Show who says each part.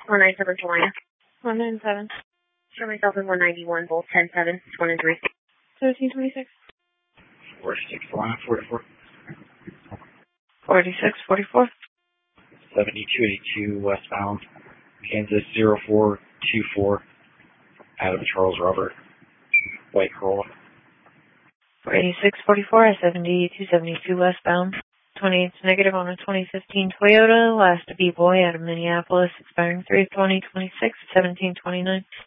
Speaker 1: 197 Salina.
Speaker 2: 197.
Speaker 1: Show myself in 191, both 10-7, 1 and 3.
Speaker 2: 1326.
Speaker 3: 46 Salina, 44.
Speaker 2: 4644.
Speaker 3: 7282 westbound, Kansas 0424, out of Charles Robert, White Corolla.
Speaker 2: 4644, 7272 westbound. 28's negative on a 2015 Toyota, last B-Boy out of Minneapolis, expiring 3/20/26, 1729.